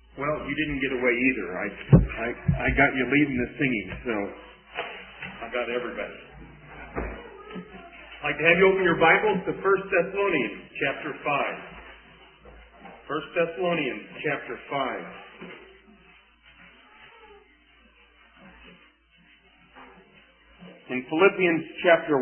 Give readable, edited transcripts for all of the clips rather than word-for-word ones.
Well, you didn't get away either. I got you leading the singing, so I got everybody. I'd like to have you open your Bibles to 1 Thessalonians chapter 5. 1 Thessalonians chapter 5. In Philippians chapter 1,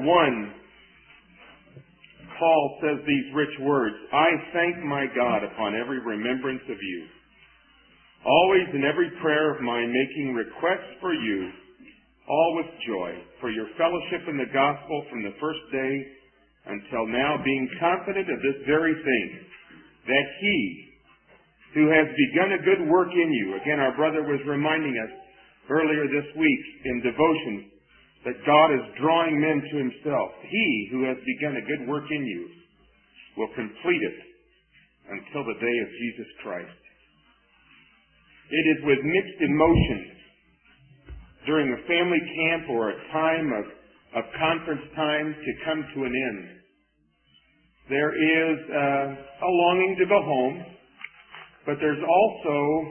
Paul says these rich words, I thank my God upon every remembrance of you, always in every prayer of mine making requests for you, all with joy, for your fellowship in the gospel from the first day until now, being confident of this very thing, that he who has begun a good work in you, again our brother was reminding us earlier this week in devotion, that God is drawing men to himself. He who has begun a good work in you will complete it until the day of Jesus Christ. It is with mixed emotions during a family camp or a time of conference time to come to an end. There is a longing to go home, but there's also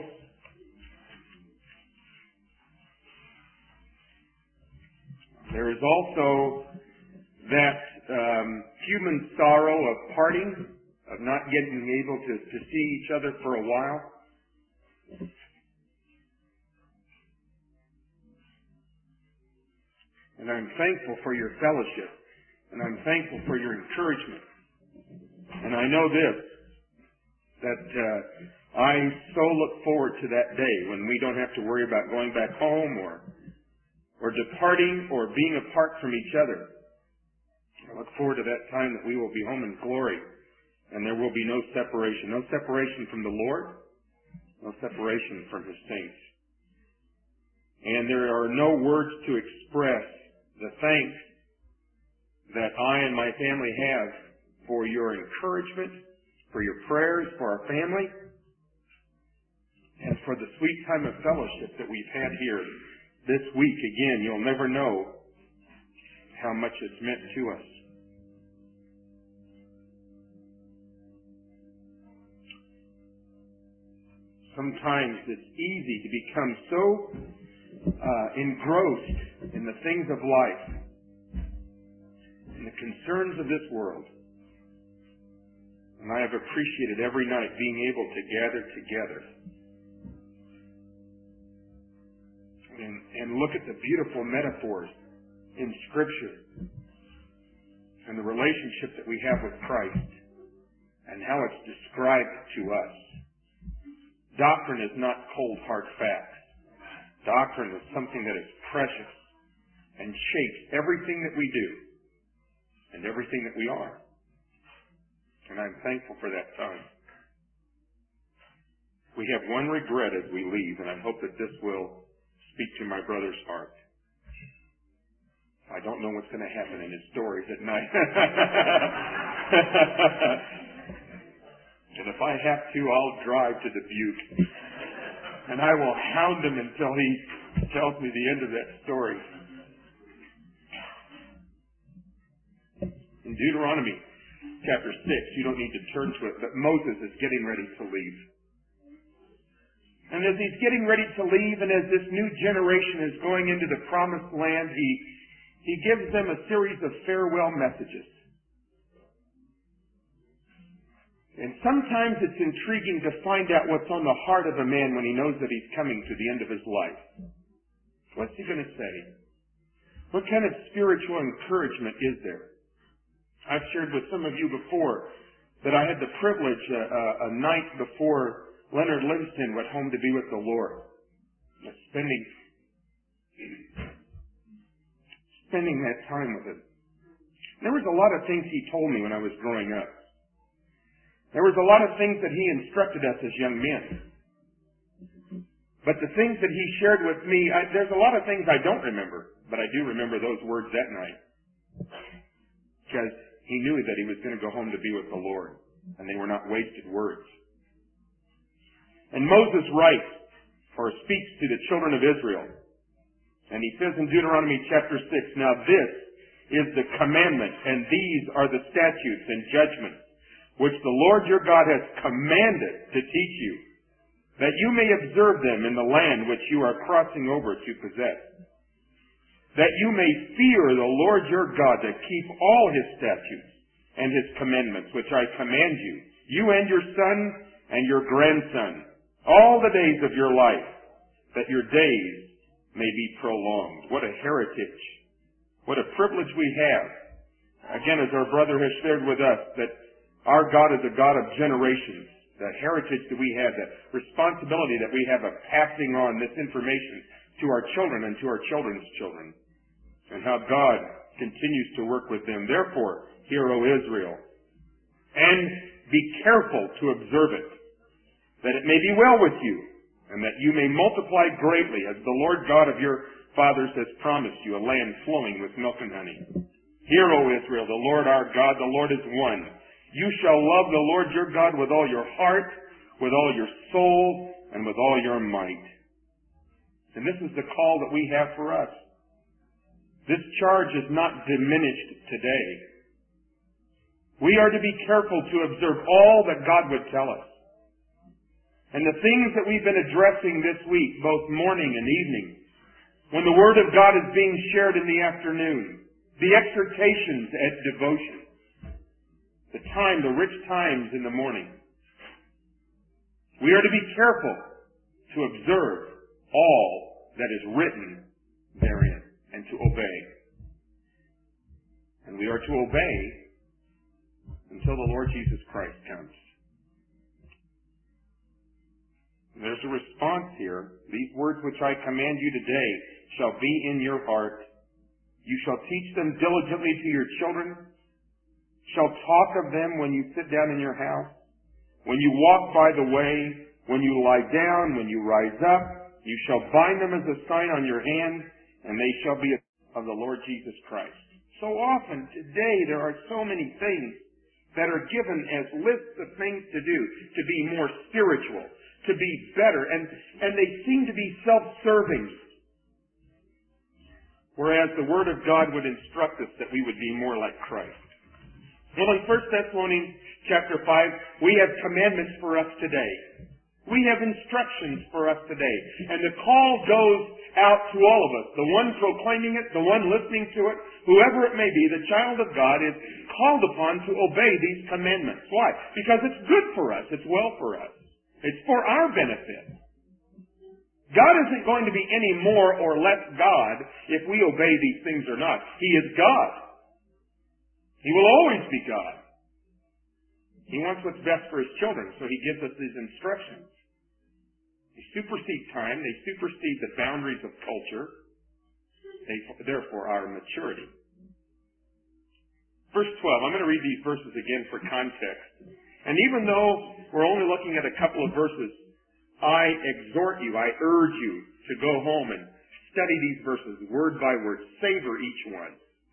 that human sorrow of parting, of not getting able to see each other for a while. And I'm thankful for your fellowship, and I'm thankful for your encouragement. And I know this, that I so look forward to that day when we don't have to worry about going back home or departing or being apart from each other. I look forward to that time that we will be home in glory and there will be no separation. No separation from the Lord, no separation from His saints. And there are no words to express the thanks that I and my family have for your encouragement, for your prayers for our family, and for the sweet time of fellowship that we've had here this week. Again, you'll never know how much it's meant to us. Sometimes it's easy to become so engrossed in the things of life, in the concerns of this world. And I have appreciated every night being able to gather together and look at the beautiful metaphors in Scripture and the relationship that we have with Christ and how it's described to us. Doctrine is not cold, hard facts. Doctrine is something that is precious and shapes everything that we do and everything that we are. And I'm thankful for that time. We have one regret as we leave, and I hope that this will speak to my brother's heart. I don't know what's going to happen in his stories at night. And if I have to, I'll drive to Dubuque. And I will hound him until he tells me the end of that story. In Deuteronomy chapter 6, you don't need to turn to it, but Moses is getting ready to leave. And as he's getting ready to leave, and as this new generation is going into the promised land, he gives them a series of farewell messages. And sometimes it's intriguing to find out what's on the heart of a man when he knows that he's coming to the end of his life. What's he going to say? What kind of spiritual encouragement is there? I've shared with some of you before that I had the privilege a night before Leonard Livingston went home to be with the Lord, spending that time with him. There was a lot of things he told me when I was growing up. There was a lot of things that he instructed us as young men. But the things that he shared with me, there's a lot of things I don't remember, but I do remember those words that night. Because he knew that he was going to go home to be with the Lord, and they were not wasted words. And Moses writes, or speaks to the children of Israel, and he says in Deuteronomy chapter 6, now this is the commandment, and these are the statutes and judgments which the Lord your God has commanded to teach you, that you may observe them in the land which you are crossing over to possess, that you may fear the Lord your God to keep all his statutes and his commandments, which I command you, you and your son and your grandson, all the days of your life, that your days may be prolonged. What a heritage. What a privilege we have. Again, as our brother has shared with us, that our God is a God of generations. That heritage that we have, that responsibility that we have of passing on this information to our children and to our children's children. And how God continues to work with them. Therefore, hear, O Israel, and be careful to observe it, that it may be well with you, and that you may multiply greatly, as the Lord God of your fathers has promised you, a land flowing with milk and honey. Hear, O Israel, the Lord our God, the Lord is one. You shall love the Lord your God with all your heart, with all your soul, and with all your might. And this is the call that we have for us. This charge is not diminished today. We are to be careful to observe all that God would tell us. And the things that we've been addressing this week, both morning and evening, when the Word of God is being shared in the afternoon, the exhortations at devotion, the rich times in the morning, we are to be careful to observe all that is written therein and to obey. And we are to obey until the Lord Jesus Christ comes. There's a response here. These words which I command you today shall be in your heart. You shall teach them diligently to your children, shall talk of them when you sit down in your house, when you walk by the way, when you lie down, when you rise up. You shall bind them as a sign on your hand, and they shall be of the Lord Jesus Christ. So often today there are so many things that are given as lists of things to do, to be more spiritual, to be better, and they seem to be self-serving. Whereas the Word of God would instruct us that we would be more like Christ. Well, in 1 Thessalonians chapter 5, we have commandments for us today. We have instructions for us today. And the call goes out to all of us. The one proclaiming it, the one listening to it, whoever it may be, the child of God is called upon to obey these commandments. Why? Because it's good for us. It's well for us. It's for our benefit. God isn't going to be any more or less God if we obey these things or not. He is God. He will always be God. He wants what's best for His children, so He gives us these instructions. They supersede time. They supersede the boundaries of culture. Therefore, our maturity. Verse 12. I'm going to read these verses again for context. And even though we're only looking at a couple of verses, I exhort you, I urge you to go home and study these verses word by word. Savor each one.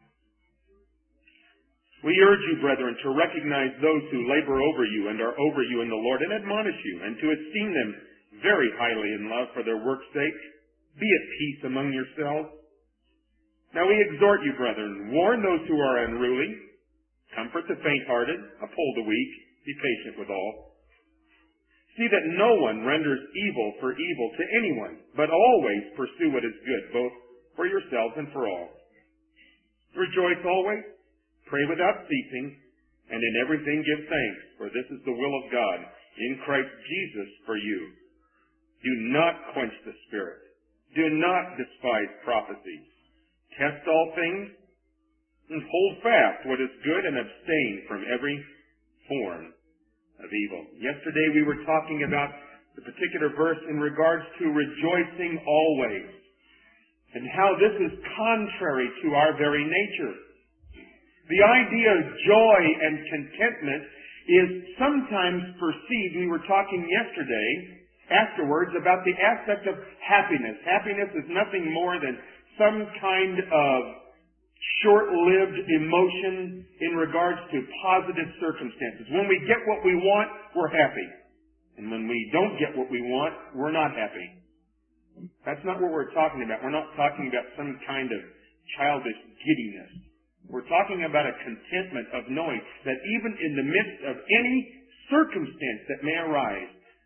We urge you, brethren, to recognize those who labor over you and are over you in the Lord, and admonish you, and to esteem them very highly in love for their work's sake. Be at peace among yourselves. Now we exhort you, brethren, warn those who are unruly, comfort the faint-hearted, uphold the weak, be patient with all. See that no one renders evil for evil to anyone, but always pursue what is good, both for yourselves and for all. Rejoice always, pray without ceasing, and in everything give thanks, for this is the will of God in Christ Jesus for you. Do not quench the Spirit. Do not despise prophecies. Test all things, and hold fast what is good, and abstain from every form of evil. Yesterday we were talking about the particular verse in regards to rejoicing always, and how this is contrary to our very nature. The idea of joy and contentment is sometimes perceived, we were talking yesterday, afterwards, about the aspect of happiness. Happiness is nothing more than some kind of short-lived emotion in regards to positive circumstances. When we get what we want, we're happy. And when we don't get what we want, we're not happy. That's not what we're talking about. We're not talking about some kind of childish giddiness. We're talking about a contentment of knowing that even in the midst of any circumstance that may arise,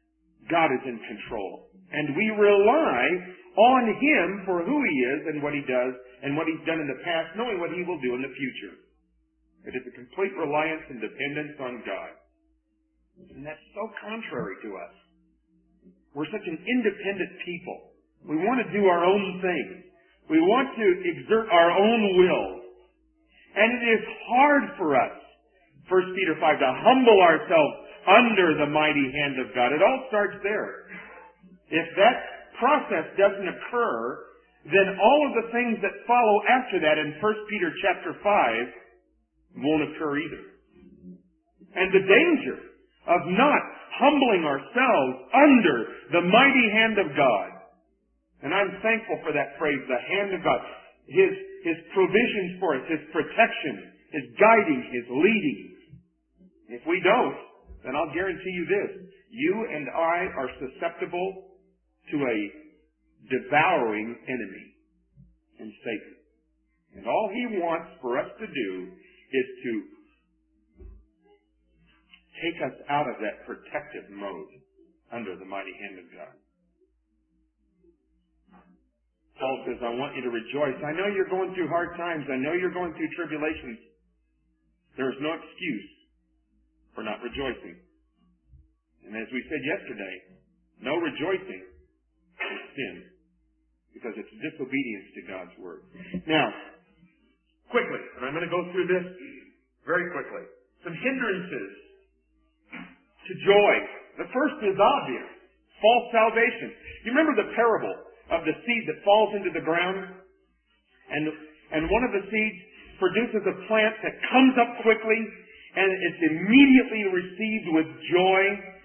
God is in control. And we rely on Him for who He is and what He does and what He's done in the past, knowing what He will do in the future. It is a complete reliance and dependence on God. And that's so contrary to us. We're such an independent people. We want to do our own thing. We want to exert our own will. And it is hard for us, 1 Peter 5, to humble ourselves under the mighty hand of God. It all starts there. If that process doesn't occur, then all of the things that follow after that in 1 Peter chapter 5 won't occur either. And the danger of not humbling ourselves under the mighty hand of God. And I'm thankful for that phrase, the hand of God. His provisions for us, His protection, His guiding, His leading. If we don't, then I'll guarantee you this. You and I are susceptible to a devouring enemy in Satan. And all he wants for us to do is to take us out of that protective mode under the mighty hand of God. Paul says, I want you to rejoice. I know you're going through hard times. I know you're going through tribulations. There is no excuse for not rejoicing. And as we said yesterday, no rejoicing is sin, because it's disobedience to God's word. Now, quickly, and I'm going to go through this very quickly. Some hindrances to joy. The first is obvious. False salvation. You remember the parable of the seed that falls into the ground? And one of the seeds produces a plant that comes up quickly and it's immediately received with joy.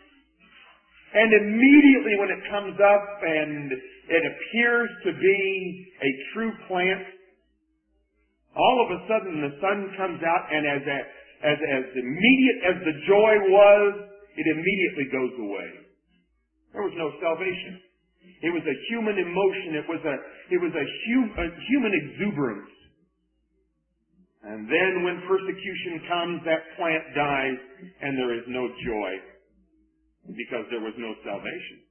And immediately when it comes up and it appears to be a true plant, all of a sudden the sun comes out, and as immediate as the joy was, it immediately goes away. There was no salvation. It was a human emotion. It was a human exuberance. And then when persecution comes, that plant dies, and there is no joy, because there was no salvation.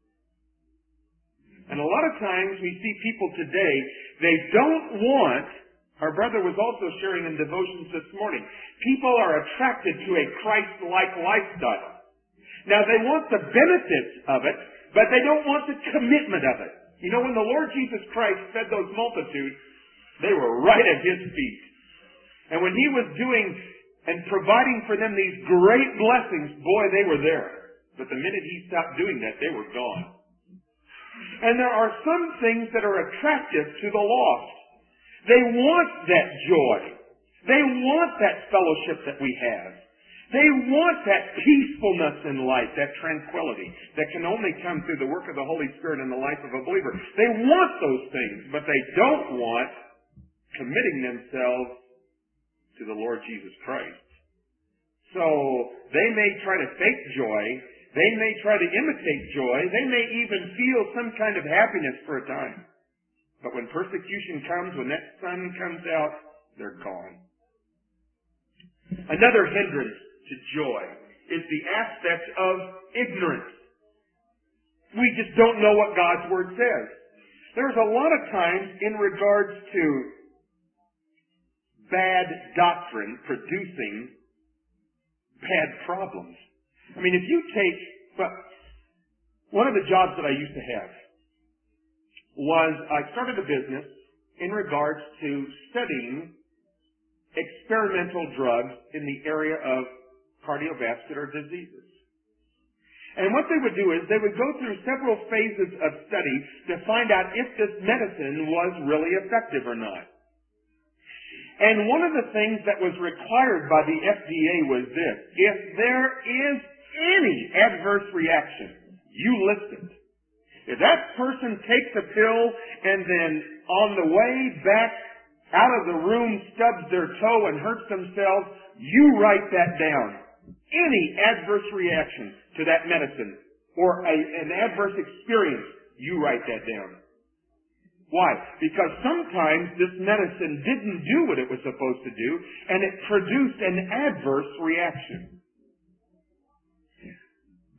And a lot of times we see people today, they don't want, our brother was also sharing in devotions this morning, people are attracted to a Christ-like lifestyle. Now they want the benefits of it, but they don't want the commitment of it. You know, when the Lord Jesus Christ fed those multitudes, they were right at His feet. And when He was doing and providing for them these great blessings, boy, they were there. But the minute He stopped doing that, they were gone. And there are some things that are attractive to the lost. They want that joy. They want that fellowship that we have. They want that peacefulness in life, that tranquility that can only come through the work of the Holy Spirit in the life of a believer. They want those things, but they don't want committing themselves to the Lord Jesus Christ. So they may try to fake joy. They may try to imitate joy. They may even feel some kind of happiness for a time. But when persecution comes, when that sun comes out, they're gone. Another hindrance to joy is the aspect of ignorance. We just don't know what God's Word says. There's a lot of times in regards to bad doctrine producing bad problems. I mean, if you take, one of the jobs that I used to have was I started a business in regards to studying experimental drugs in the area of cardiovascular diseases. And what they would do is they would go through several phases of study to find out if this medicine was really effective or not. And one of the things that was required by the FDA was this: if there is any adverse reaction, you list it. If that person takes a pill and then on the way back out of the room stubs their toe and hurts themselves, you write that down. Any adverse reaction to that medicine or an adverse experience, you write that down. Why? Because sometimes this medicine didn't do what it was supposed to do, and it produced an adverse reaction.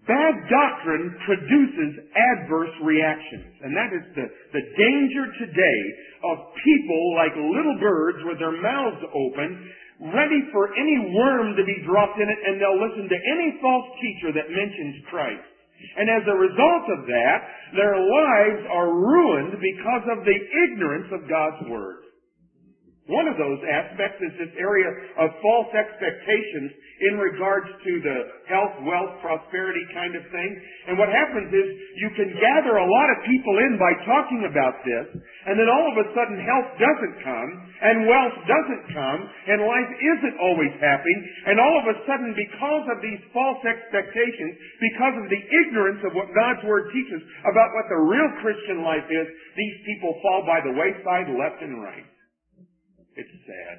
Bad doctrine produces adverse reactions. And that is the danger today of people like little birds with their mouths open, ready for any worm to be dropped in it, and they'll listen to any false teacher that mentions Christ. And as a result of that, their lives are ruined because of the ignorance of God's Word. One of those aspects is this area of false expectations in regards to the health, wealth, prosperity kind of thing. And what happens is you can gather a lot of people in by talking about this, and then all of a sudden health doesn't come, and wealth doesn't come, and life isn't always happy, and all of a sudden because of these false expectations, because of the ignorance of what God's Word teaches about what the real Christian life is, these people fall by the wayside left and right. It's sad.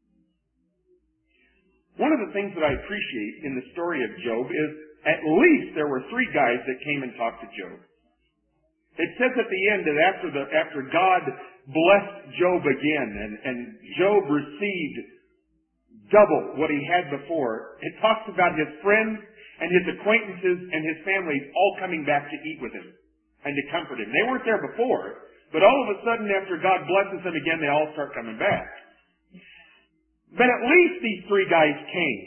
One of the things that I appreciate in the story of Job is at least there were 3 guys that came and talked to Job. It says at the end that after God blessed Job again and Job received double what he had before, it talks about his friends and his acquaintances and his families all coming back to eat with him and to comfort him. They weren't there before, but all of a sudden after God blesses them again, they all start coming back. But at least these 3 guys came.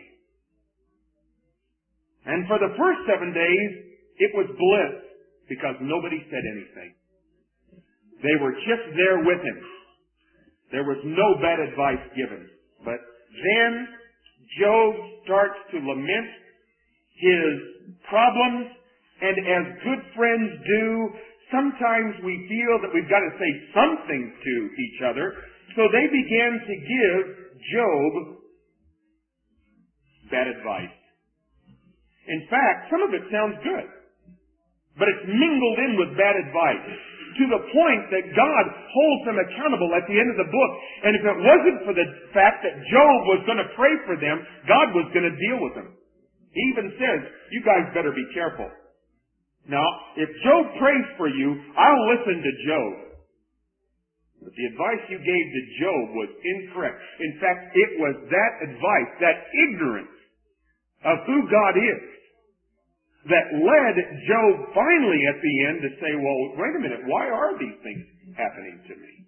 And for the first 7 days, it was bliss because nobody said anything. They were just there with him. There was no bad advice given. But then Job starts to lament his problems, and as good friends do, sometimes we feel that we've got to say something to each other. So they began to give Job bad advice. In fact, some of it sounds good, but it's mingled in with bad advice to the point that God holds them accountable at the end of the book. And if it wasn't for the fact that Job was going to pray for them, God was going to deal with them. He even says, you guys better be careful. Now, if Job prays for you, I'll listen to Job. But the advice you gave to Job was incorrect. In fact, it was that advice, that ignorance of who God is, that led Job finally at the end to say, well, wait a minute, why are these things happening to me?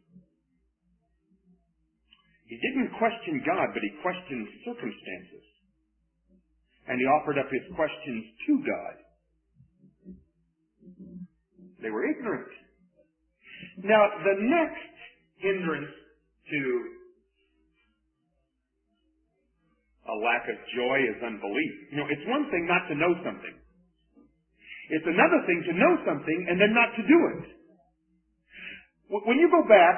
He didn't question God, but he questioned circumstances. And he offered up his questions to God. They were ignorant. Now, the next hindrance to a lack of joy is unbelief. You know, it's one thing not to know something. It's another thing to know something and then not to do it. When you go back,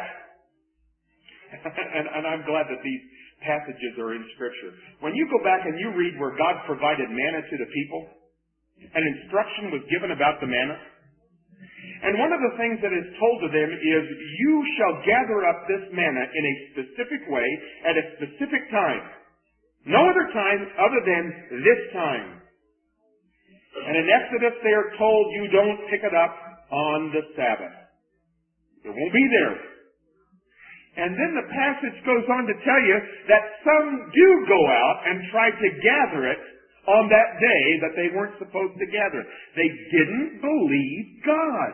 and I'm glad that these passages are in Scripture. When you go back and you read where God provided manna to the people, and instruction was given about the manna, and one of the things that is told to them is, you shall gather up this manna in a specific way at a specific time. No other time other than this time. And in Exodus they are told you don't pick it up on the Sabbath. It won't be there. And then the passage goes on to tell you that some do go out and try to gather it on that day that they weren't supposed to gather. They didn't believe God.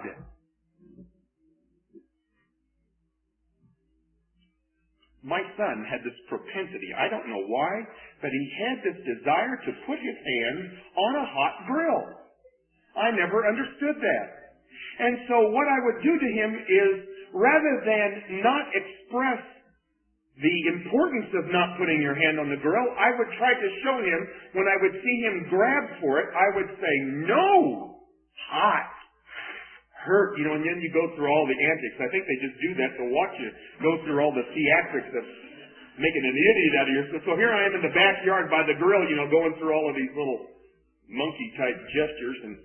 My son had this propensity, I don't know why, but he had this desire to put his hands on a hot grill. I never understood that. And so what I would do to him is, rather than not express the importance of not putting your hand on the grill, I would try to show him, when I would see him grab for it, I would say, no, hot, hurt, and then you go through all the antics. I think they just do that to watch you go through all the theatrics of making an idiot out of yourself. So here I am in the backyard by the grill, going through all of these little monkey-type gestures, and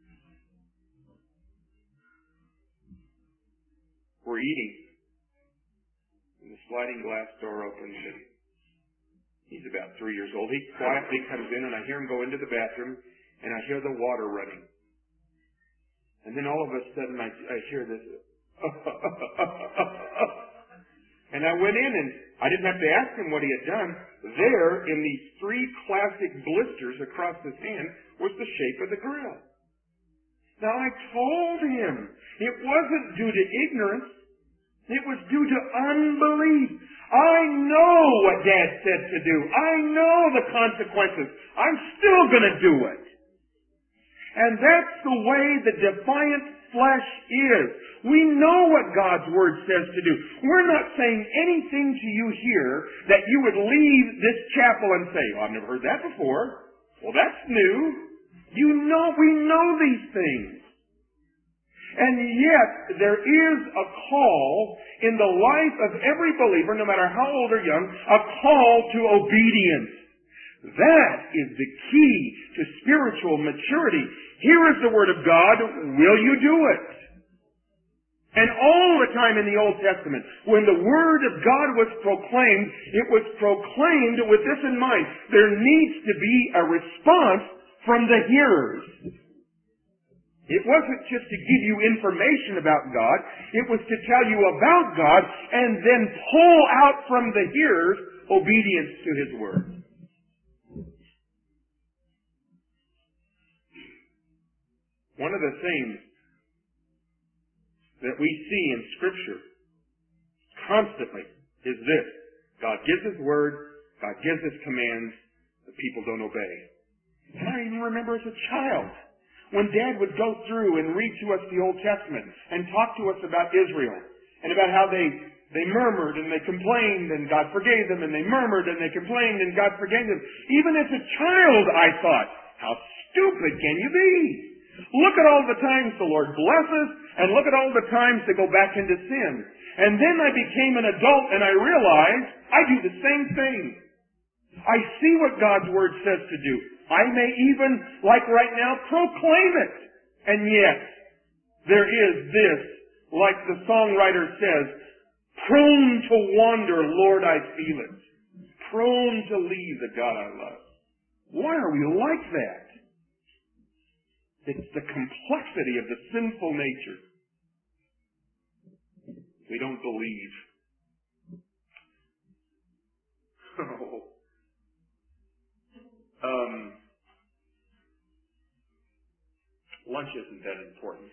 we're eating. And the sliding glass door opens, and he's about 3 years old. He quietly comes in, and I hear him go into the bathroom, and I hear the water running. And then all of a sudden I hear this, And I went in and I didn't have to ask him what he had done. There, in these 3 classic blisters across his hand, was the shape of the grill. Now I told him it wasn't due to ignorance. It was due to unbelief. I know what Dad said to do. I know the consequences. I'm still going to do it. And that's the way the defiant flesh is. We know what God's Word says to do. We're not saying anything to you here that you would leave this chapel and say, "Oh, I've never heard that before. Well, that's new." We know these things. And yet, there is a call in the life of every believer, no matter how old or young, a call to obedience. That is the key to spiritual maturity. Here is the Word of God. Will you do it? And all the time in the Old Testament, when the Word of God was proclaimed, it was proclaimed with this in mind. There needs to be a response from the hearers. It wasn't just to give you information about God. It was to tell you about God and then pull out from the hearers obedience to His Word. One of the things that we see in Scripture constantly is this. God gives His Word. God gives His commands. The people don't obey. And I even remember as a child when Dad would go through and read to us the Old Testament and talk to us about Israel and about how they murmured and they complained and God forgave them, and they murmured and they complained and God forgave them. Even as a child, I thought, how stupid can you be? Look at all the times the Lord blesses, and look at all the times they go back into sin. And then I became an adult and I realized I do the same thing. I see what God's Word says to do. I may even, like right now, proclaim it. And yet, there is this, like the songwriter says, prone to wander, Lord, I feel it. Prone to leave the God I love. Why are we like that? It's the complexity of the sinful nature. We don't believe. Lunch isn't that important.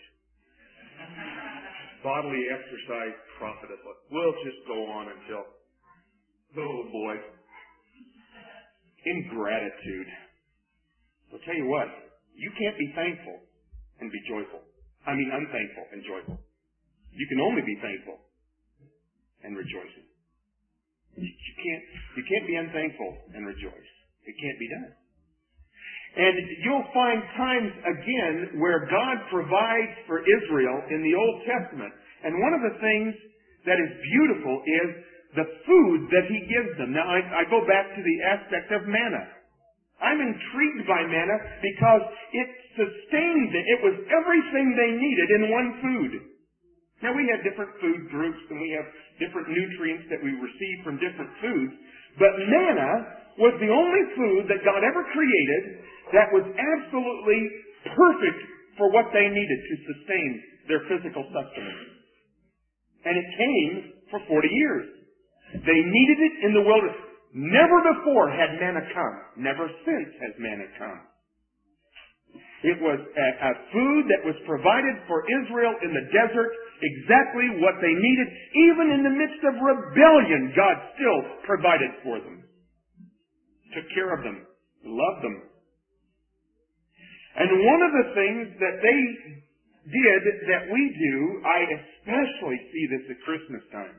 Bodily exercise profiteth. We'll just go on until, oh boy. Ingratitude. I'll tell you what, you can't be thankful and be joyful. I mean unthankful and joyful. You can only be thankful and rejoicing. You can't be unthankful and rejoice. It can't be done. And you'll find times again where God provides for Israel in the Old Testament. And one of the things that is beautiful is the food that He gives them. Now, I go back to the aspect of manna. I'm intrigued by manna because it sustained them. It was everything they needed in one food. Now, we have different food groups and we have different nutrients that we receive from different foods. But manna was the only food that God ever created that was absolutely perfect for what they needed to sustain their physical sustenance. And it came for 40 years. They needed it in the wilderness. Never before had manna come. Never since has manna come. It was a food that was provided for Israel in the desert, exactly what they needed. Even in the midst of rebellion, God still provided for them. Took care of them. Loved them. And one of the things that they did that we do, I especially see this at Christmas time.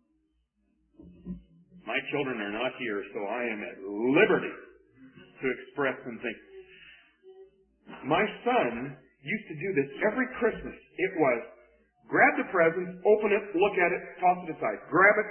My children are not here, so I am at liberty to express some things. My son used to do this every Christmas. It was grab the presents, open it, look at it, toss it aside. Grab it.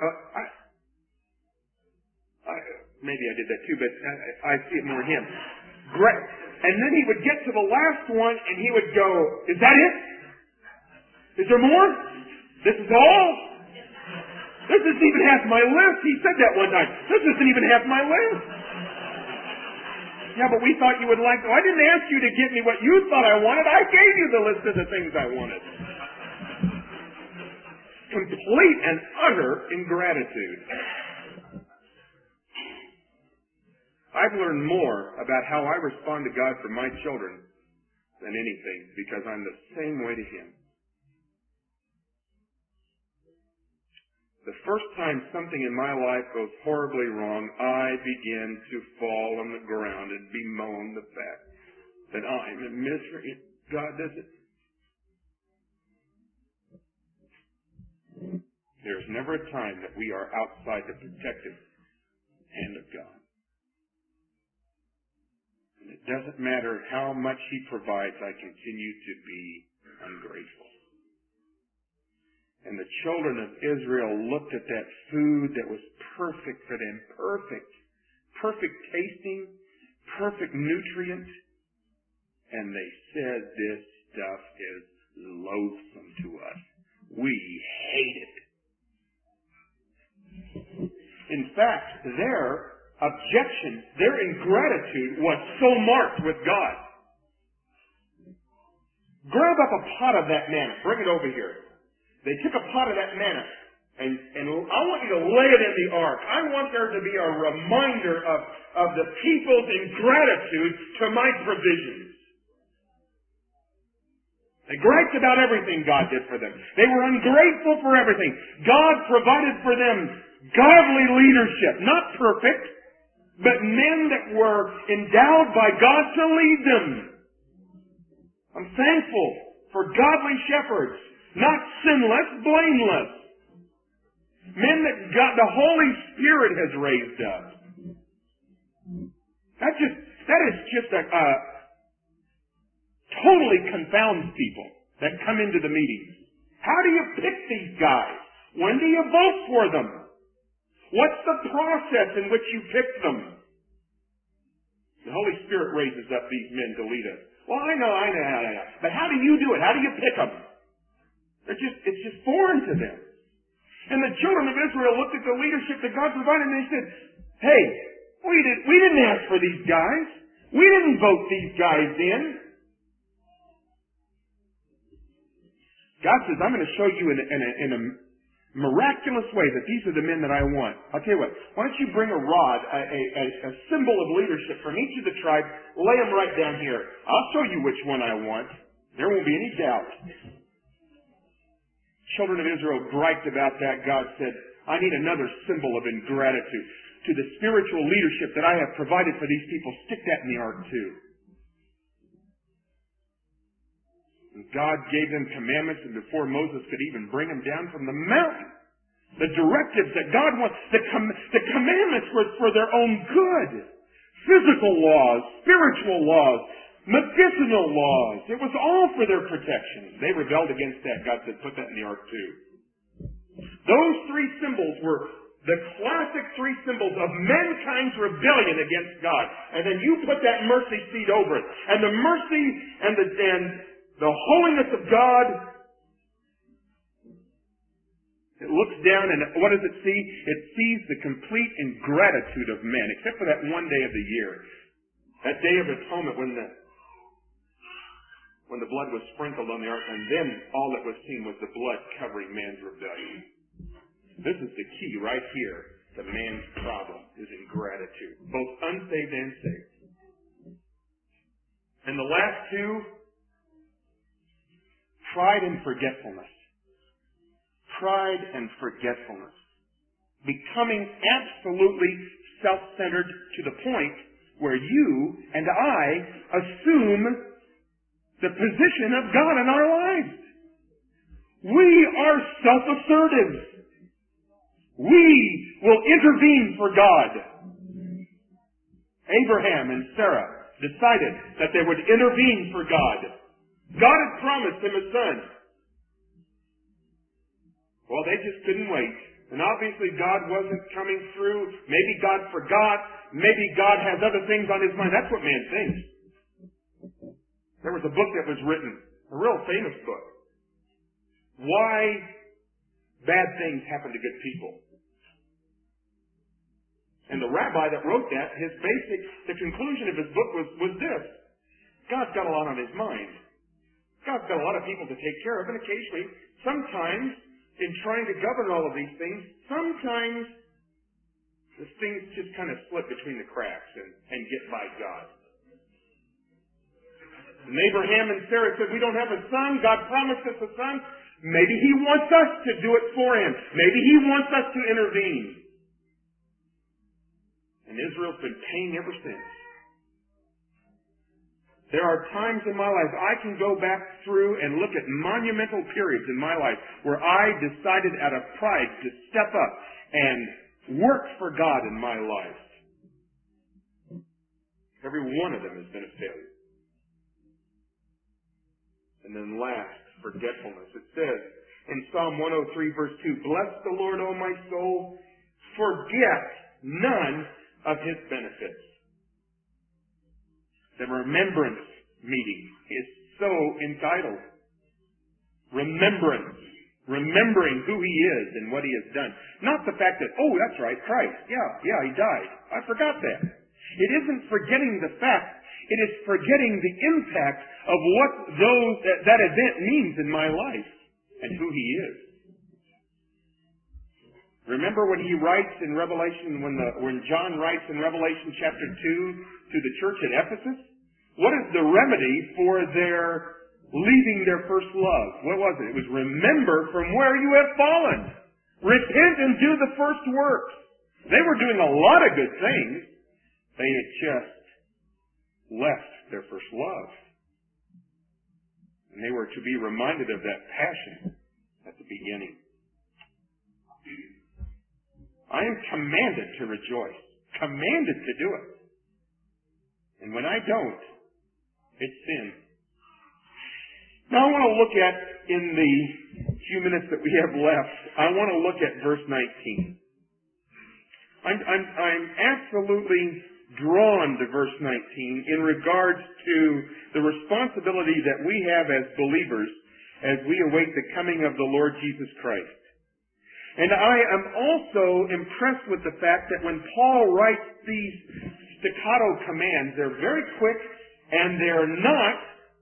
Maybe I did that too, but I see it more him. And then he would get to the last one and he would go, is that it? Is there more? This is all? This isn't even half my list. He said that one time. This isn't even half my list. Yeah, but we thought you would like to. I didn't ask you to give me what you thought I wanted. I gave you the list of the things I wanted. complete and utter ingratitude. I've learned more about how I respond to God for my children than anything, because I'm the same way to Him. The first time something in my life goes horribly wrong, I begin to fall on the ground and bemoan the fact that I'm in misery. God does it. There's never a time that we are outside the protective hand of God. And it doesn't matter how much He provides, I continue to be ungrateful. And the children of Israel looked at that food that was perfect for them, perfect tasting, perfect nutrient, and they said, this stuff is loathsome to us. We hate it. In fact, their objection, their ingratitude was so marked with God. Grab up a pot of that manna. Bring it over here. They took a pot of that manna, and I want you to lay it in the ark. I want there to be a reminder of the people's ingratitude to my provisions. They griped about everything God did for them. They were ungrateful for everything. God provided for them godly leadership, not perfect, but men that were endowed by God to lead them. I'm thankful for godly shepherds, not sinless, blameless. Men that the Holy Spirit has raised up. That is just totally confounds people that come into the meetings. How do you pick these guys? When do you vote for them? What's the process in which you pick them? The Holy Spirit raises up these men to lead us. Well, I know. But how do you do it? How do you pick them? It's just foreign to them. And the children of Israel looked at the leadership that God provided and they said, hey, we didn't ask for these guys. We didn't vote these guys in. God says, I'm going to show you in a miraculous way that these are the men that I want. I'll tell you what, why don't you bring a rod, a symbol of leadership from each of the tribes, lay them right down here. I'll show you which one I want. There won't be any doubt. Children of Israel griped about that. God said, I need another symbol of ingratitude to the spiritual leadership that I have provided for these people. Stick that in the ark too. And God gave them commandments, and before Moses could even bring them down from the mountain, the directives that God wants, the commandments were for their own good. Physical laws, spiritual laws, medicinal laws. It was all for their protection. They rebelled against that. God said, put that in the ark too. Those three symbols were the classic three symbols of mankind's rebellion against God. And then you put that mercy seat over it. And the mercy and the holiness of God, it looks down and what does it see? It sees the complete ingratitude of men, except for that one day of the year. That day of atonement when the blood was sprinkled on the ark, and then all that was seen was the blood covering man's rebellion. This is the key right here to man's problem, is ingratitude, both unsaved and saved. And the last two, pride and forgetfulness. Pride and forgetfulness. Becoming absolutely self-centered to the point where you and I assume the position of God in our lives. We are self-assertive. We will intervene for God. Abraham and Sarah decided that they would intervene for God. God had promised him a son. Well, they just couldn't wait. And obviously God wasn't coming through. Maybe God forgot. Maybe God has other things on his mind. That's what man thinks. There was a book that was written, a real famous book. Why bad things happen to good people. And the rabbi that wrote that, the conclusion of his book was this. God's got a lot on his mind. God's got a lot of people to take care of, and occasionally, sometimes, in trying to govern all of these things, sometimes the things just kind of slip between the cracks and get by God. And Abraham and Sarah said, we don't have a son. God promised us a son. Maybe He wants us to do it for Him. Maybe He wants us to intervene. And Israel's been paying ever since. There are times in my life I can go back through and look at monumental periods in my life where I decided out of pride to step up and work for God in my life. Every one of them has been a failure. And then last, forgetfulness. It says in Psalm 103 verse 2, bless the Lord, O my soul, forget none of His benefits. The remembrance meeting is so entitled. Remembrance. Remembering who He is and what He has done. Not the fact that, oh, that's right, Christ. Yeah, He died. I forgot that. It isn't forgetting the fact. It is forgetting the impact of what that event means in my life and who He is. Remember when he writes in Revelation, when John writes in Revelation chapter 2 to the church at Ephesus? What is the remedy for their leaving their first love? What was it? It was remember from where you have fallen. Repent and do the first works. They were doing a lot of good things. They had just left their first love. And they were to be reminded of that passion at the beginning. I am commanded to rejoice. Commanded to do it. And when I don't, it's sin. Now I want to look at, in the few minutes that we have left, I want to look at verse 19. I'm absolutely drawn to verse 19 in regards to the responsibility that we have as believers as we await the coming of the Lord Jesus Christ. And I am also impressed with the fact that when Paul writes these staccato commands, they're very quick and they're not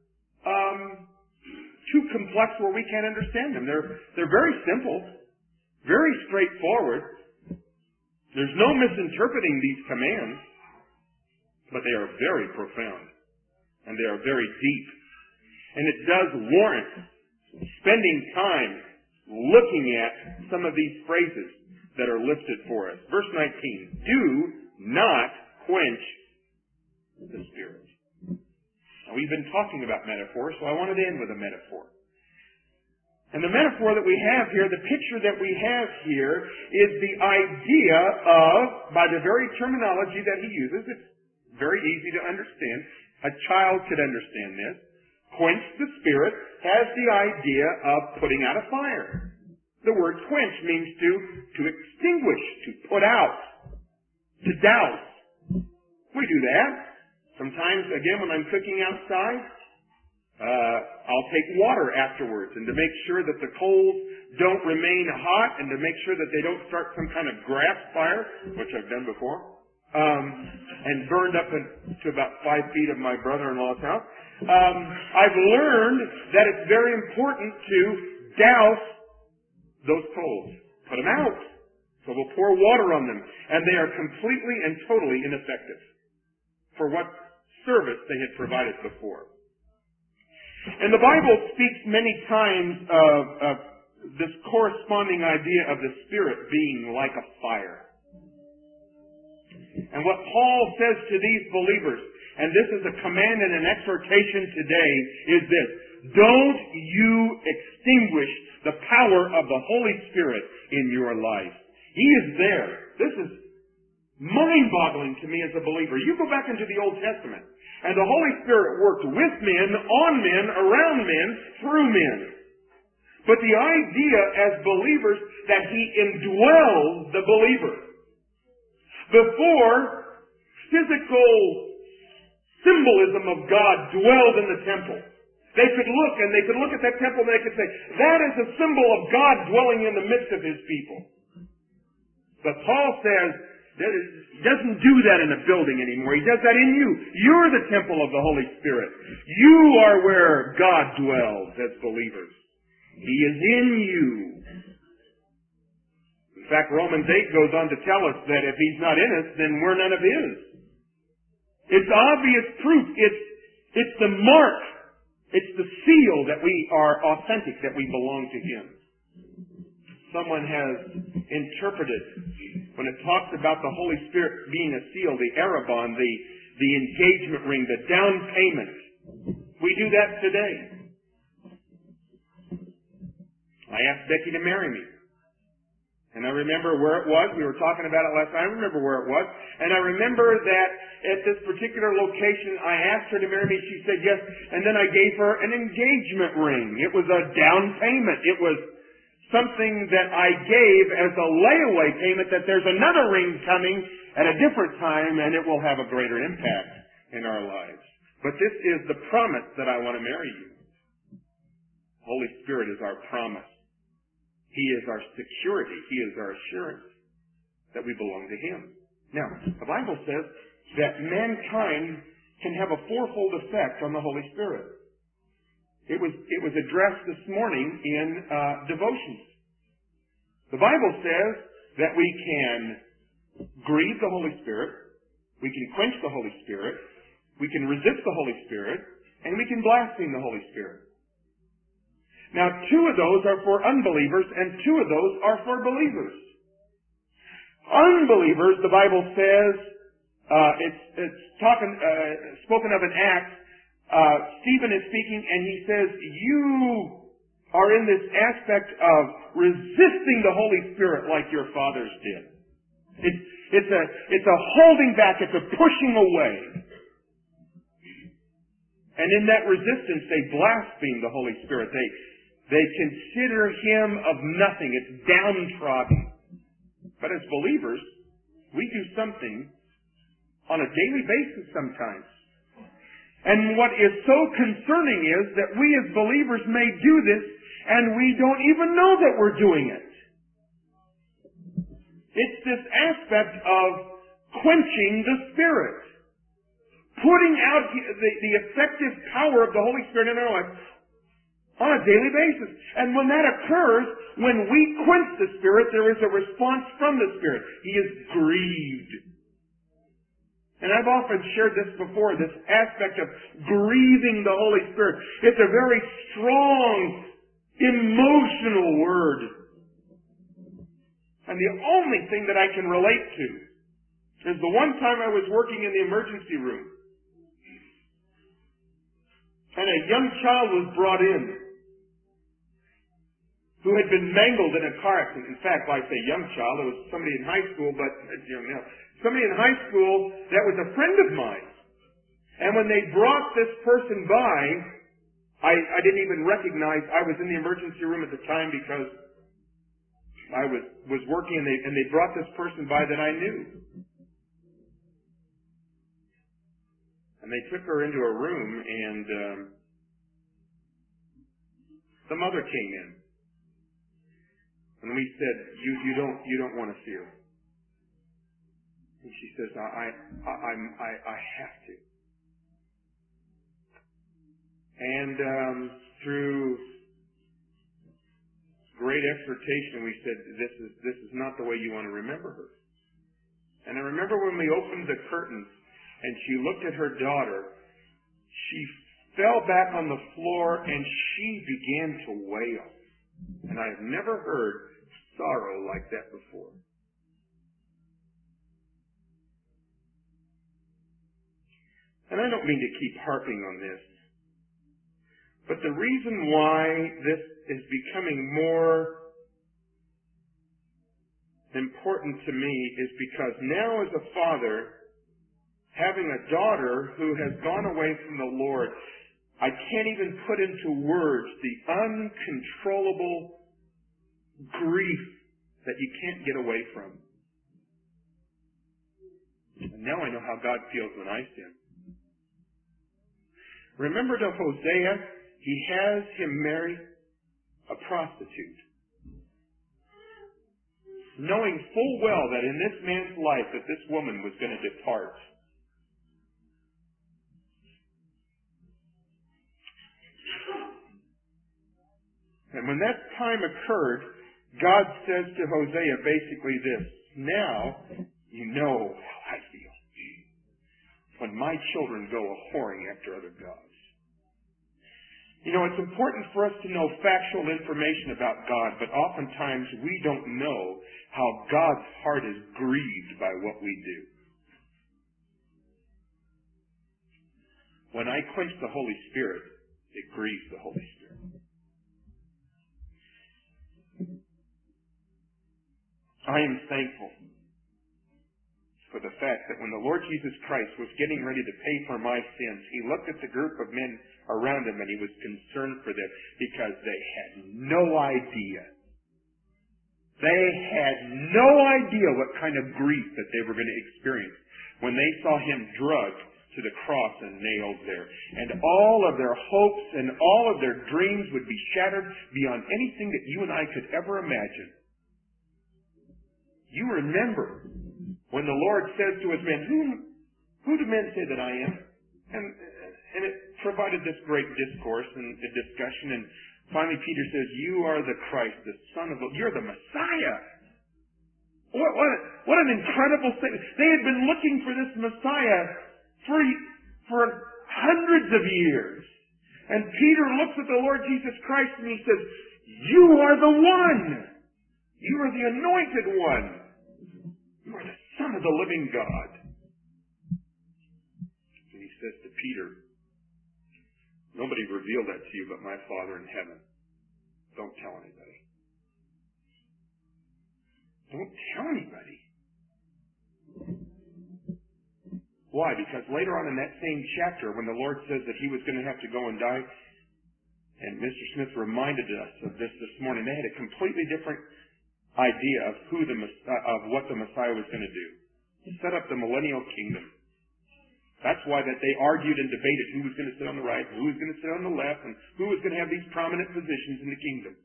too complex where we can't understand them. They're very simple, very straightforward. There's no misinterpreting these commands, but they are very profound and they are very deep. And it does warrant spending time looking at some of these phrases that are listed for us. Verse 19, do not quench the Spirit. Now, we've been talking about metaphors, so I wanted to end with a metaphor. And the metaphor that we have here, the picture that we have here, is the idea of, by the very terminology that he uses, it's very easy to understand. A child could understand this. Quench the Spirit has the idea of putting out a fire. The word quench means to extinguish, to put out, to douse. We do that. Sometimes, again, when I'm cooking outside, I'll take water afterwards, and to make sure that the coals don't remain hot, and to make sure that they don't start some kind of grass fire, which I've done before, and burned up to about 5 feet of my brother-in-law's house. I've learned that it's very important to douse those coals. Put them out. So we'll pour water on them. And they are completely and totally ineffective for what service they had provided before. And the Bible speaks many times of this corresponding idea of the Spirit being like a fire. And what Paul says to these believers, and this is a command and an exhortation today, is this: don't you extinguish the power of the Holy Spirit in your life. He is there. This is mind-boggling to me as a believer. You go back into the Old Testament, and the Holy Spirit worked with men, on men, around men, through men. But the idea as believers that He indwells the believer. Before, physical symbolism of God dwelled in the temple. They could look at that temple and they could say, that is a symbol of God dwelling in the midst of His people. But Paul says, He doesn't do that in a building anymore. He does that in you. You're the temple of the Holy Spirit. You are where God dwells as believers. He is in you. In fact, Romans 8 goes on to tell us that if He's not in us, then we're none of His. It's obvious proof. It's the mark. It's the seal that we are authentic, that we belong to Him. Someone has interpreted, when it talks about the Holy Spirit being a seal, the arrabon, the engagement ring, the down payment. We do that today. I asked Becky to marry me. And I remember where it was. We were talking about it last night. I remember where it was. And I remember that at this particular location, I asked her to marry me. She said yes. And then I gave her an engagement ring. It was a down payment. It was something that I gave as a layaway payment that there's another ring coming at a different time and it will have a greater impact in our lives. But this is the promise that I want to marry you. Holy Spirit is our promise. He is our security. He is our assurance that we belong to Him. Now, the Bible says that mankind can have a fourfold effect on the Holy Spirit. It was addressed this morning in devotions. The Bible says that we can grieve the Holy Spirit, we can quench the Holy Spirit, we can resist the Holy Spirit, and we can blaspheme the Holy Spirit. Now, 2 of those are for unbelievers, and 2 of those are for believers. Unbelievers, the Bible says, it's spoken of in Acts. Stephen is speaking, and he says, you are in this aspect of resisting the Holy Spirit like your fathers did. It's a holding back, it's a pushing away. And in that resistance, they blaspheme the Holy Spirit. They consider Him of nothing. It's downtrodden. But as believers, we do something on a daily basis sometimes. And what is so concerning is that we as believers may do this and we don't even know that we're doing it. It's this aspect of quenching the Spirit. Putting out the effective power of the Holy Spirit in our life on a daily basis. And when that occurs, when we quench the Spirit, there is a response from the Spirit. He is grieved. And I've often shared this before, this aspect of grieving the Holy Spirit. It's a very strong, emotional word. And the only thing that I can relate to is the one time I was working in the emergency room. And a young child was brought in who had been mangled in a car accident. In fact, when I say young child, it was somebody in high school, but it's young now. Somebody in high school that was a friend of mine. And when they brought this person by, I didn't even recognize, I was in the emergency room at the time because I was working and they brought this person by that I knew. And they took her into a room and the mother came in. And we said, you don't want to see her. And she says, I have to. And through great exhortation, we said, this is not the way you want to remember her. And I remember when we opened the curtains and she looked at her daughter, she fell back on the floor and she began to wail. And I have never heard sorrow like that before. And I don't mean to keep harping on this, but the reason why this is becoming more important to me is because now as a father, having a daughter who has gone away from the Lord, I can't even put into words the uncontrollable grief that you can't get away from. And now I know how God feels when I sin. Remember to Hosea, he has him marry a prostitute, knowing full well that in this man's life that this woman was going to depart. And when that time occurred, God says to Hosea basically this: now you know how I feel when my children go a-whoring after other gods. You know, it's important for us to know factual information about God, but oftentimes we don't know how God's heart is grieved by what we do. When I quench the Holy Spirit, it grieves the Holy Spirit. I am thankful for the fact that when the Lord Jesus Christ was getting ready to pay for my sins, He looked at the group of men around Him and He was concerned for them because they had no idea. They had no idea what kind of grief that they were going to experience when they saw Him drugged to the cross and nailed there. And all of their hopes and all of their dreams would be shattered beyond anything that you and I could ever imagine. You remember when the Lord says to His men, who do men say that I am? And it provided this great discourse and discussion. And finally Peter says, you are the Christ, the Son of the... You're the Messiah. What an incredible statement. They had been looking for this Messiah for hundreds of years. And Peter looks at the Lord Jesus Christ and he says, you are the one. You are the anointed one. You are the Son of the living God. And he says to Peter, nobody revealed that to you but my Father in heaven. Don't tell anybody. Don't tell anybody. Why? Because later on in that same chapter, when the Lord says that He was going to have to go and die, and Mr. Smith reminded us of this morning, they had a completely different idea of what the Messiah was going to do. Set up the millennial kingdom. That's why that they argued and debated who was going to sit on the right, who was going to sit on the left, and who was going to have these prominent positions in the kingdom.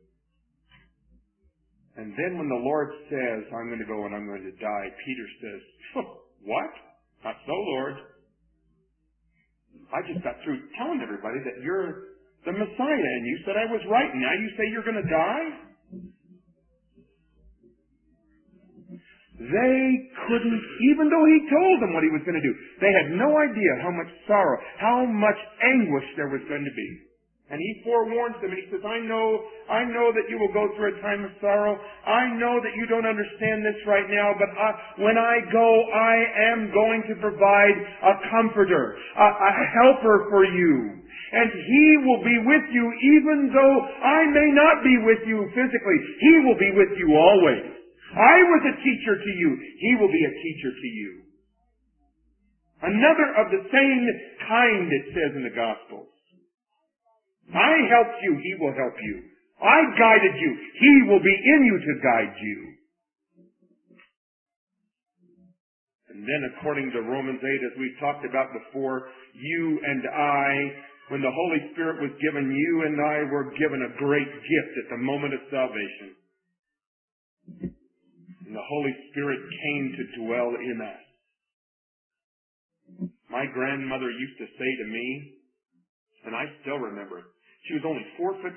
And then when the Lord says, I'm going to go and I'm going to die, Peter says, what? Not so, Lord. I just got through telling everybody that you're the Messiah, and you said I was right, and now you say you're going to die? They couldn't, even though He told them what He was going to do, they had no idea how much sorrow, how much anguish there was going to be. And He forewarns them, and He says, I know that you will go through a time of sorrow. I know that you don't understand this right now, but when I go, I am going to provide a comforter, a helper for you. And He will be with you even though I may not be with you physically. He will be with you always. I was a teacher to you. He will be a teacher to you. Another of the same kind, it says in the Gospels. I helped you. He will help you. I guided you. He will be in you to guide you. And then according to Romans 8, as we talked about before, you and I, when the Holy Spirit was given, you and I were given a great gift at the moment of salvation. And the Holy Spirit came to dwell in us. My grandmother used to say to me, and I still remember it, she was only 4'10".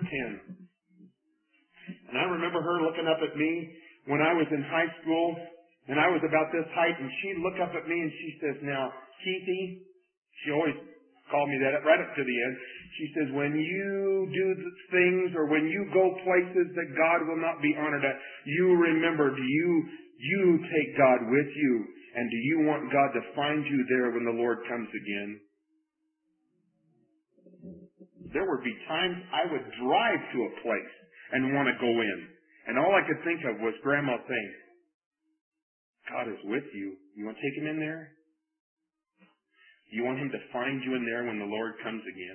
And I remember her looking up at me when I was in high school, and I was about this height, and she'd look up at me and she says, now, Keithy, she always called me that right up to the end. She says, when you do things or when you go places that God will not be honored at, you remember, do you take God with you? And do you want God to find you there when the Lord comes again? There would be times I would drive to a place and want to go in. And all I could think of was Grandma saying, God is with you. You want to take Him in there? You want Him to find you in there when the Lord comes again?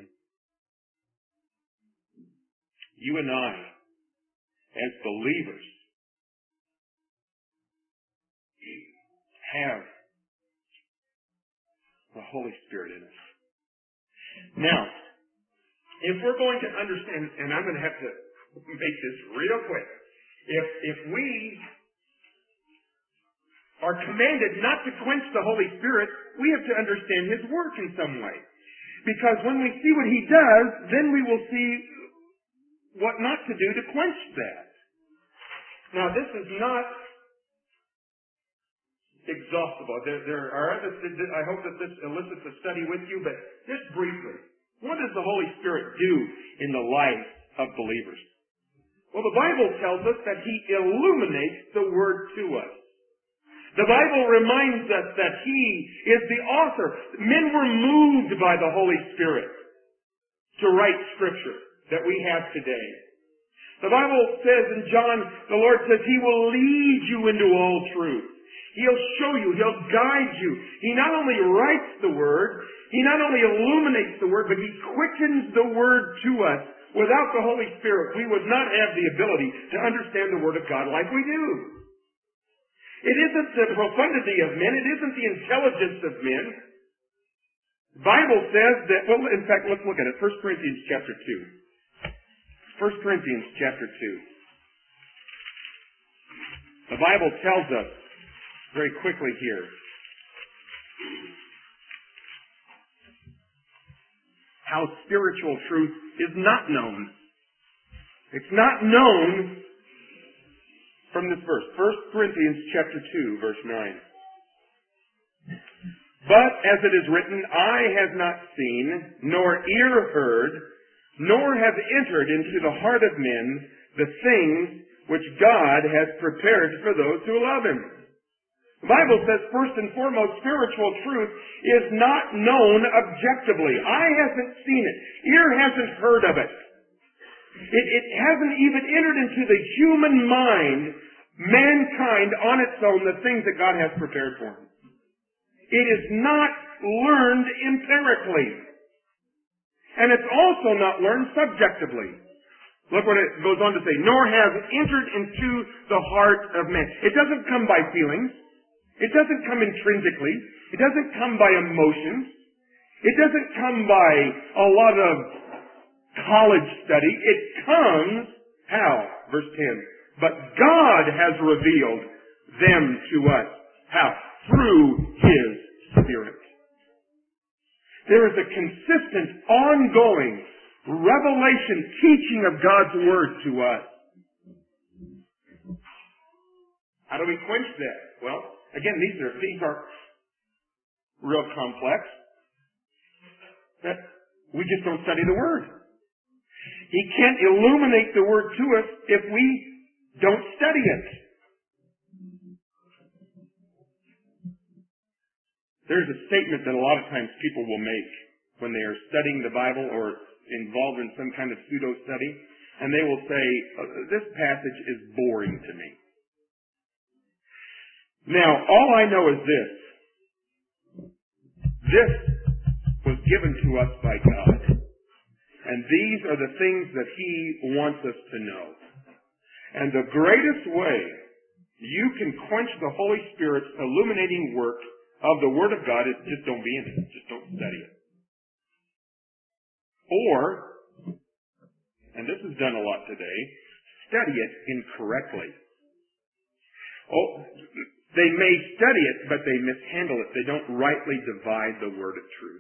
You and I, as believers, have the Holy Spirit in us. Now, if we're going to understand, and I'm going to have to make this real quick, if we are commanded not to quench the Holy Spirit, we have to understand His work in some way. Because when we see what He does, then we will see what not to do to quench that. Now, this is not exhaustible. There are other, I hope that this elicits a study with you, but just briefly, what does the Holy Spirit do in the life of believers? Well, the Bible tells us that He illuminates the Word to us. The Bible reminds us that He is the author. Men were moved by the Holy Spirit to write Scripture that we have today. The Bible says in John, the Lord says He will lead you into all truth. He'll show you. He'll guide you. He not only writes the Word, He not only illuminates the Word, but He quickens the Word to us. Without the Holy Spirit, we would not have the ability to understand the Word of God like we do. It isn't the profundity of men. It isn't the intelligence of men. The Bible says that, well, in fact, let's look at it. 1 Corinthians chapter 2. 1 Corinthians chapter 2. The Bible tells us very quickly here how spiritual truth is not known. It's not known from this verse. 1 Corinthians chapter 2, verse 9. But as it is written, eye has not seen, nor ear heard, nor have entered into the heart of men the things which God has prepared for those who love Him. The Bible says, first and foremost, spiritual truth is not known objectively. Eye hasn't seen it. Ear hasn't heard of it. It hasn't even entered into the human mind, mankind on its own, the things that God has prepared for him. It is not learned empirically. And it's also not learned subjectively. Look what it goes on to say. Nor has entered into the heart of man. It doesn't come by feelings. It doesn't come intrinsically. It doesn't come by emotions. It doesn't come by a lot of college study. It comes, how? Verse 10. But God has revealed them to us. How? Through His Spirit. There is a consistent, ongoing revelation, teaching of God's Word to us. How do we quench that? Well, again, these are real complex. That we just don't study the Word. He can't illuminate the Word to us if we don't study it. There's a statement that a lot of times people will make when they are studying the Bible or involved in some kind of pseudo-study, and they will say, this passage is boring to me. Now, all I know is this. This was given to us by God. And these are the things that He wants us to know. And the greatest way you can quench the Holy Spirit's illuminating work of the Word of God is just don't be in it. Just don't study it. Or, and this is done a lot today, study it incorrectly. Oh, they may study it, but they mishandle it. They don't rightly divide the word of truth.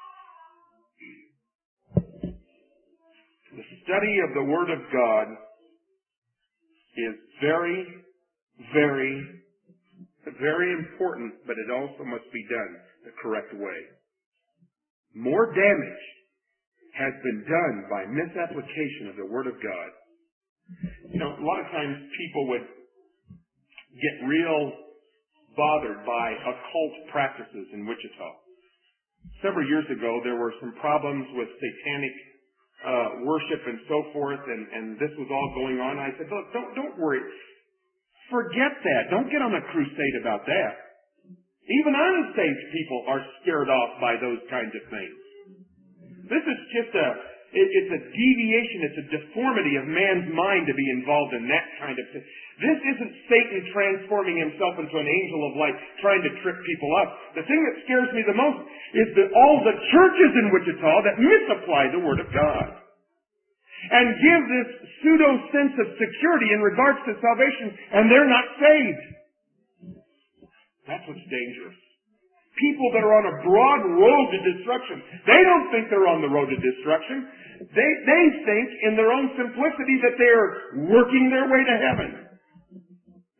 The study of the Word of God is very, very, very important, but it also must be done the correct way. More damage has been done by misapplication of the Word of God. You know, a lot of times people would get real bothered by occult practices in Wichita. Several years ago, there were some problems with satanic worship and so forth, and this was all going on. I said, look, don't worry. Forget that. Don't get on a crusade about that. Even unsaved people are scared off by those kinds of things. This is just it's a deviation, it's a deformity of man's mind to be involved in that kind of thing. This isn't Satan transforming himself into an angel of light, trying to trip people up. The thing that scares me the most is that all the churches in Wichita that misapply the Word of God and give this pseudo sense of security in regards to salvation, and they're not saved. That's what's dangerous. People that are on a broad road to destruction, they don't think they're on the road to destruction. They think in their own simplicity that they are working their way to heaven.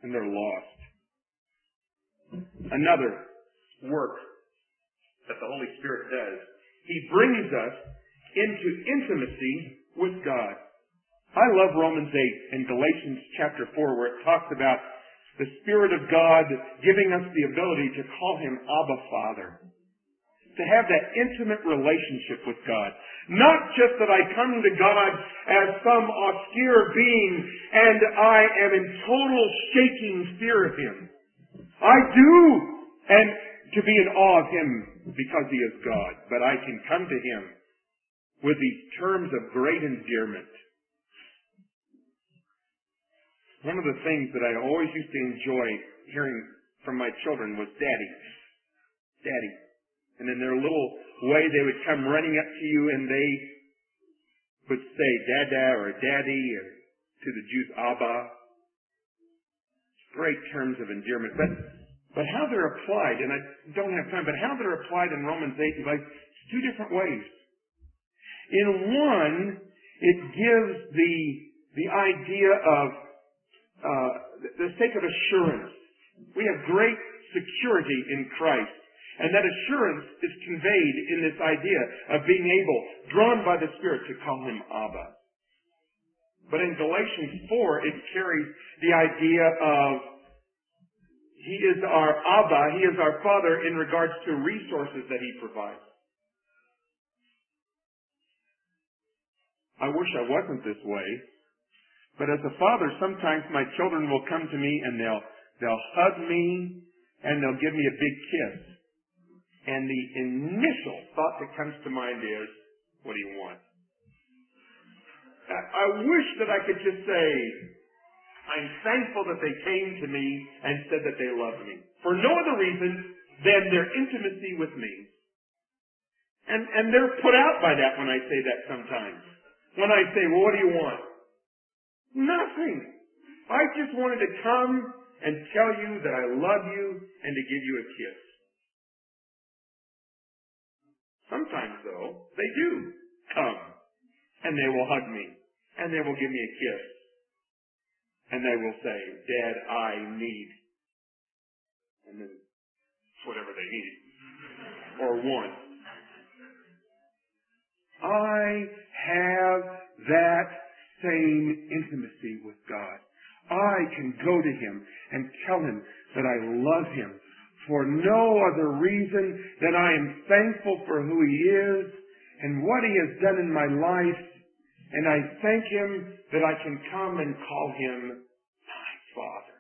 and they're lost. Another work that the Holy Spirit does, He brings us into intimacy with God. I love Romans 8 and Galatians chapter 4, where it talks about the Spirit of God giving us the ability to call Him Abba Father. To have that intimate relationship with God. Not just that I come to God as some austere being and I am in total shaking fear of Him. I do, and to be in awe of Him because He is God. But I can come to Him with these terms of great endearment. One of the things that I always used to enjoy hearing from my children was Daddy. Daddy. And in their little way, they would come running up to you and they would say Dada or Daddy, or to the Jews, Abba. Great terms of endearment. But how they're applied, and I don't have time, but how they're applied in Romans 8 is like two different ways. In one, it gives the idea of the sake of assurance. We have great security in Christ. And that assurance is conveyed in this idea of being able, drawn by the Spirit, to call Him Abba. But in Galatians 4, it carries the idea of He is our Abba, He is our Father in regards to resources that He provides. I wish I wasn't this way, but as a father, sometimes my children will come to me and they'll hug me and they'll give me a big kiss. And the initial thought that comes to mind is, what do you want? I wish that I could just say, I'm thankful that they came to me and said that they loved me. For no other reason than their intimacy with me. And they're put out by that when I say that sometimes. When I say, well, what do you want? Nothing. I just wanted to come and tell you that I love you and to give you a kiss. Sometimes, though, they do come, and they will hug me, and they will give me a kiss, and they will say, Dad, I need, and then whatever they need, or want. I have that same intimacy with God. I can go to Him and tell Him that I love Him for no other reason than I am thankful for who He is and what He has done in my life. And I thank Him that I can come and call Him my Father.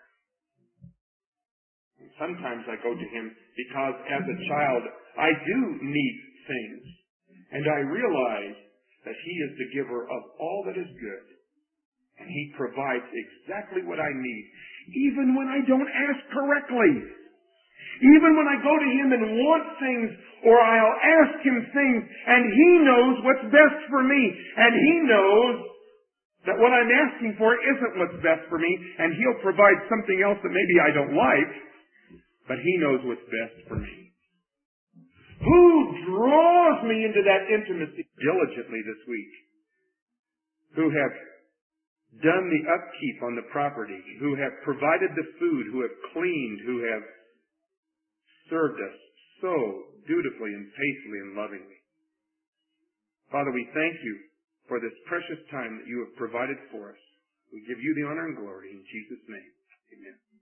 And sometimes I go to Him because as a child I do need things. And I realize that He is the giver of all that is good. And He provides exactly what I need, even when I don't ask correctly. Even when I go to Him and want things, or I'll ask Him things, and He knows what's best for me. And He knows that what I'm asking for isn't what's best for me, and He'll provide something else that maybe I don't like, but He knows what's best for me. Who draws me into that intimacy diligently this week? Who have done the upkeep on the property, who have provided the food, who have cleaned, who have served us so dutifully and faithfully and lovingly. Father, we thank You for this precious time that You have provided for us. We give You the honor and glory in Jesus' name. Amen.